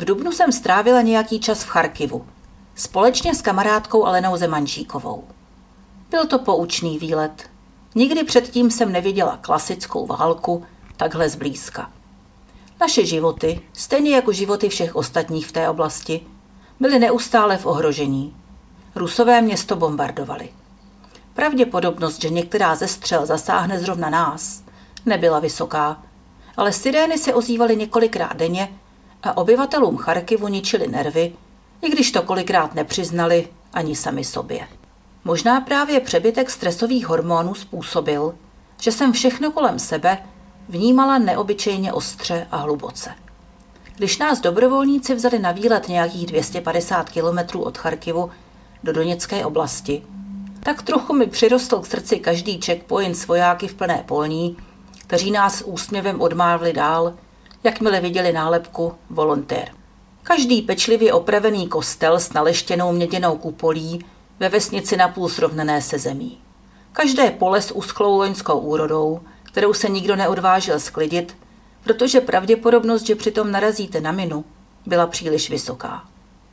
V dubnu jsem strávila nějaký čas v Charkivu, společně s kamarádkou Alenou Zemančíkovou. Byl to poučný výlet. Nikdy předtím jsem neviděla klasickou válku takhle zblízka. Naše životy, stejně jako životy všech ostatních v té oblasti, byly neustále v ohrožení. Rusové město bombardovali. Pravděpodobnost, že některá ze střel zasáhne zrovna nás, nebyla vysoká, ale sirény se ozývaly několikrát denně a obyvatelům Charkivu ničili nervy, i když to kolikrát nepřiznali ani sami sobě. Možná právě přebytek stresových hormonů způsobil, že jsem všechno kolem sebe vnímala neobyčejně ostře a hluboce. Když nás dobrovolníci vzali na výlet nějakých 250 kilometrů od Charkivu do Doněcké oblasti, tak trochu mi přirostl k srdci každý checkpoint s vojáky v plné polní, kteří nás s úsměvem odmávli dál, jakmile viděli nálepku volontér. Každý pečlivě opravený kostel s naleštěnou měděnou kupolí ve vesnici napůl srovnané se zemí. Každé pole s uschlou loňskou úrodou, kterou se nikdo neodvážil sklidit, protože pravděpodobnost, že přitom narazíte na minu, byla příliš vysoká.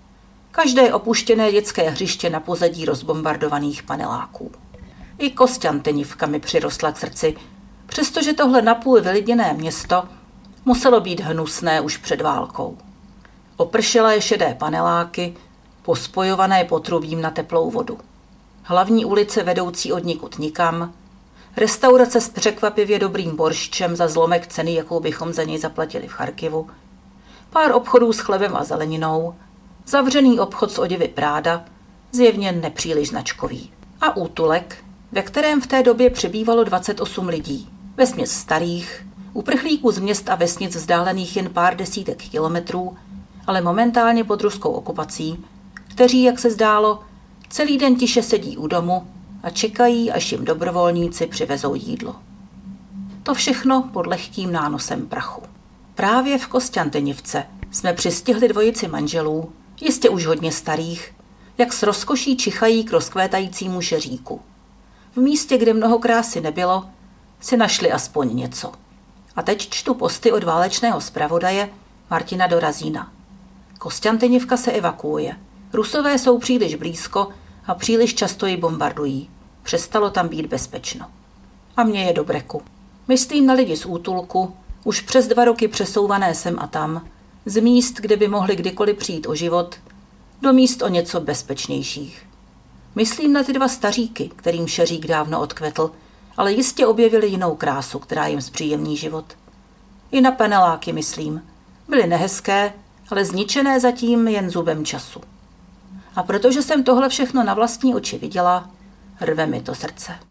Každé opuštěné dětské hřiště na pozadí rozbombardovaných paneláků. I Kosťantinivka mi přirostla k srdci, přestože tohle napůl vylidněné město muselo být hnusné už před válkou. Opršelé šedé paneláky, pospojované potrubím na teplou vodu. Hlavní ulice vedoucí od nikud nikam, restaurace s překvapivě dobrým borščem za zlomek ceny, jakou bychom za něj zaplatili v Charkivu, pár obchodů s chlebem a zeleninou, zavřený obchod s oděvy Práda, zjevně nepříliš značkový. A útulek, ve kterém v té době přebývalo 28 lidí, vesměs starých, uprchlíků z měst a vesnic vzdálených jen pár desítek kilometrů, ale momentálně pod ruskou okupací, kteří, jak se zdálo, celý den tiše sedí u domu a čekají, až jim dobrovolníci přivezou jídlo. To všechno pod lehkým nánosem prachu. Právě v Kosťantinivce jsme přistihli dvojici manželů, jistě už hodně starých, jak s rozkoší čichají k rozkvétajícímu šeříku. V místě, kde mnoho krásy nebylo, si našli aspoň něco. A teď čtu posty od válečného zpravodaje Martina Dorazína. Kosťantinivka se evakuuje. Rusové jsou příliš blízko a příliš často ji bombardují. Přestalo tam být bezpečno. A mě je do breku. Myslím na lidi z útulku, už přes 2 roky přesouvané sem a tam, z míst, kde by mohli kdykoliv přijít o život, do míst o něco bezpečnějších. Myslím na ty 2 staříky, kterým šeřík dávno odkvetl, ale jistě objevili jinou krásu, která jim zpříjemní život. I na paneláky, myslím. Byly nehezké, ale zničené zatím jen zubem času. A protože jsem tohle všechno na vlastní oči viděla, rve mi to srdce.